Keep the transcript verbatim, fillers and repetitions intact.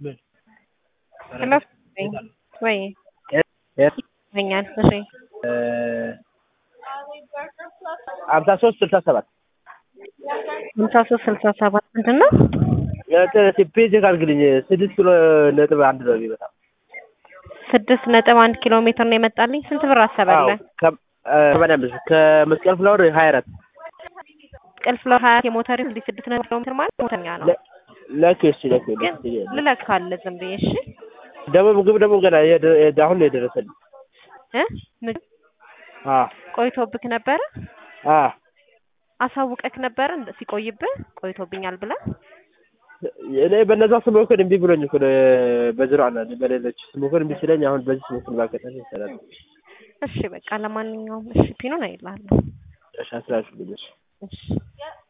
Hello. Wait. Yes. Vengan, sí. አምሳ ሶስት ስልሳ ሰባት አምሳ ሶስት ስልሳ ሰባት ምንድን ነው? ፔጅ አድርግልኝ ስድስት ኪሎ ነጥብ አንድ ነው የሚመጣው። ስድስት ነጥብ አንድ ኪሎ ሜትር ነው የመጣልኝ። ስንት ብር አሰበልህ? ከመስቀል ፍላወር ሀያ አራት መስቀል ፍላወር ሀያ አራት የሞተር እንግዲህ ስድስት ነጥብ ኪሎ ሜትር ማለት ሞተኛ ነው። ለኬስ ለኬ ግን ልለካልህ ዝም ብዬ እሺ። ደግሞ ምግብ ደግሞ ገና አሁን ነው የደረሰልኝ እ ምግብ አ ቆይቶብክ ነበር? አ አሳውቀክ ነበር ሲቆይብህ ቆይቶብኛል ብለህ? እኔ በነዛ ስሞክር እምቢ ብሎኝ እኮ በዝራው አለ በሌሎች ስሞክር እምቢ ሲለኝ አሁን በዚህ ስሞክር ባከታኝ ይሰራል። እሺ በቃ ለማንኛውም እሺ ፒኑን አይልሃለሁ። እሺ አስራሽ ልጅ እሺ